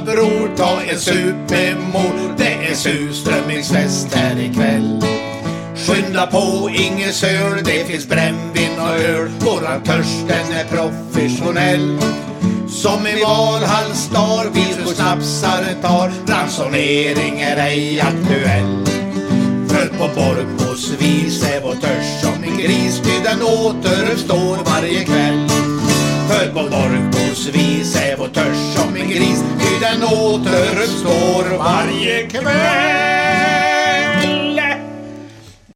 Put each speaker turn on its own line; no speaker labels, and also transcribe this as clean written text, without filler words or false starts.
bror, ta en sup med mor. Det är surströmmingsfest här ikväll. Skynda på, inget sör, det finns brännvin och öl. Våran törst, den är professionell. Som i Valhalls dag, vi för snapsare tar. Ransonering är ej aktuell. För på Borgås vis är vår törst som en gris, ty den återuppstår varje kväll. För på Borgås vis är vår törst som en gris, ty den återuppstår varje kväll.